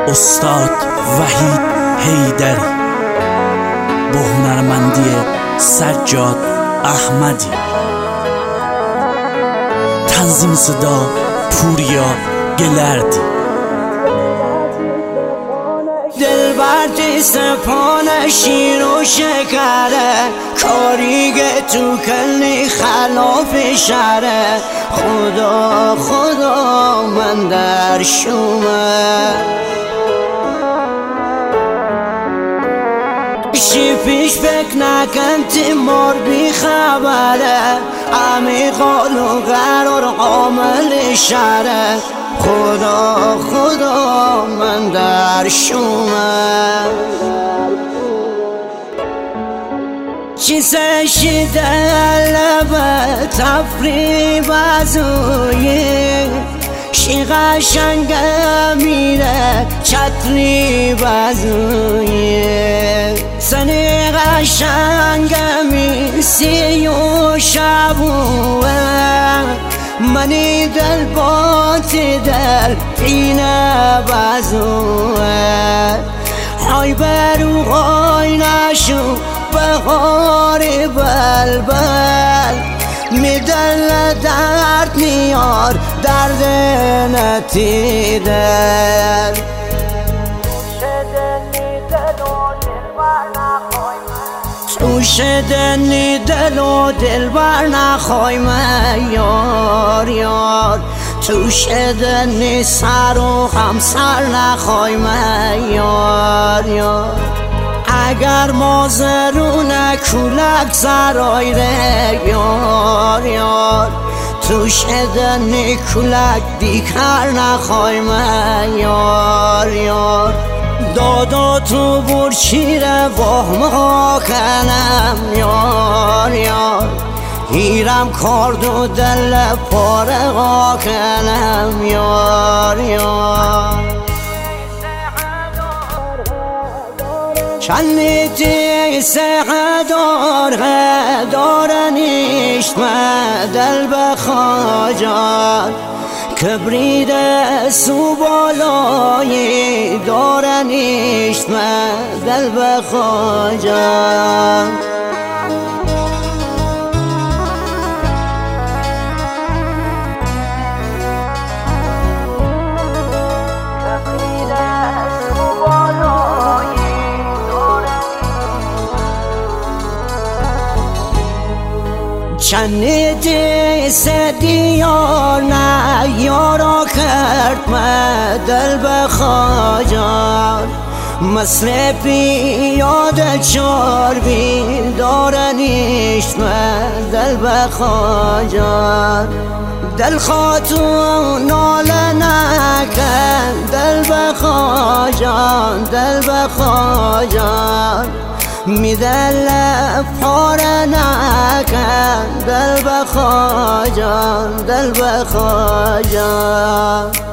استاد وحید حیدری با هنرمندی سجاد احمدی. تنظیم صدا پوریا گلردی. دلبر سپان شیر و شکره، کاریگه تو کلی خلاف شره. خدا خدا من در شومه، شی پیش فکر نکن تیمار بی خبره. امی قالو قرار عامل شره. خدا خدا من در شومه، چیزه شیده لبه تفریب ازویه. شی قشنگه میره چطری بزویه. سنی قشنگه میسی و شبوه. منی دل باتی دل اینه بزوه. های برو های نشو بغاری بلبل. می دل درد میار درد نتیدر. تو شدنی دل و دل بر نخوای من یار یار. تو شدنی سر و همسر نخوای من یار یار. اگر مازرون کولک زرای ره یار یار. تو شدنی کولک دیگر نخوای من یار یار. دادا تو برچیره وهم کنم یار یار. هیرم کارد و دل پارقا کنم یار یار. چندی سقه دارنیشت دل بخواجان. کبرید سو بالایی دارنیشت دل بخواجان. چندی سدیار نه یارا کرد من دل بخواجان. مثل پیاده چاربی دارنیشت من دل بخواجان. دل خاتون ناله نکن دل بخواجان دل بخواجان. می دل پاره نکن دل بخواجان دل بخواجان.